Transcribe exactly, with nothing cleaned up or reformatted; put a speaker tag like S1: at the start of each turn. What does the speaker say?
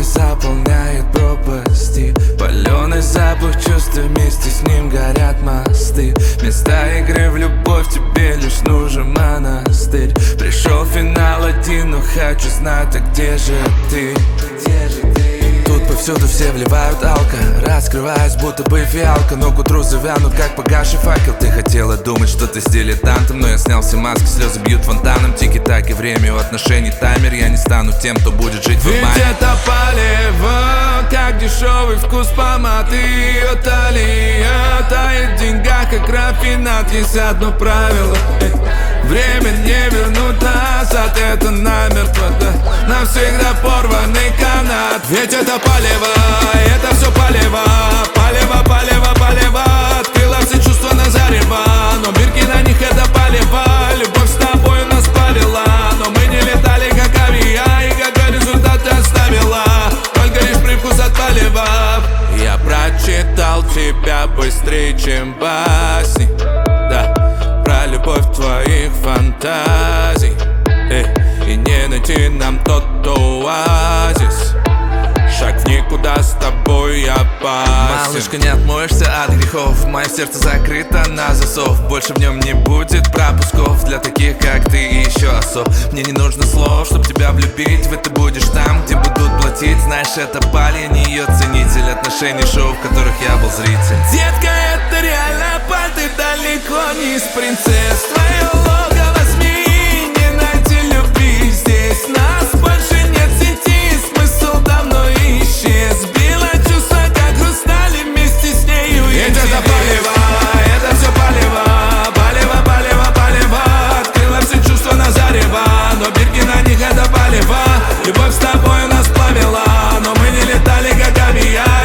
S1: заполняет пропасти. Паленый запах чувств, вместе с ним горят мосты. Вместо игры в любовь тебе лишь нужен монастырь. Пришел финал один, но хочу знать, а где же ты? Где же ты? Тут повсюду все вливают алко, раскрываясь, будто бы фиалка. Но к утру завянут, как погасший факел. Ты хотела думать, что ты с дилетантом, но я снял все маски, слезы бьют фонтаном. Тики-таки, время у отношений таймер. Я не стану тем, кто будет жить в обмане. Ведь это палево, как дешевый вкус помады от Алия. Тает в деньгах, как рафинат. Есть одно правило: время не вернуть назад, это намертво, да, навсегда порванный канат. Ведь это палево, это все палево. Палево, палево, палево. Открыла все чувства на зарево, но бирки на них это палево. Любовь с тобой нас палила, но мы не летали как авиа. И какой результат ты оставила? Только лишь привкус от палева. Я прочитал тебя быстрее, чем басни, да, про любовь твоих фантазий. Эй, и не найти нам тот оазис. Шаг в никуда с тобой опасен. Малышка, не отмоешься от грехов. Мое сердце закрыто на засов. Больше в нем не будет пропусков для таких, как ты и еще особ. Мне не нужно слов, чтоб тебя влюбить. Ведь ты будешь там, где будут платить. Знаешь, это паль, я не ее ценитель отношений, шоу, в которых я был зритель. Детка, это реально паль, ты далеко не из принцесс. Твое логово СМИ, не найти любви здесь. Нас больше нет в сети, смысл давно исчез. Сбила чувства, как хрустали, вместе с нею я. Ведь это палево, это все палево. Палево, палево, палево. Открыла все чувства на зарево, но бирки на них это палево. Любовь с тобой нас плавила, но мы не летали как авиа.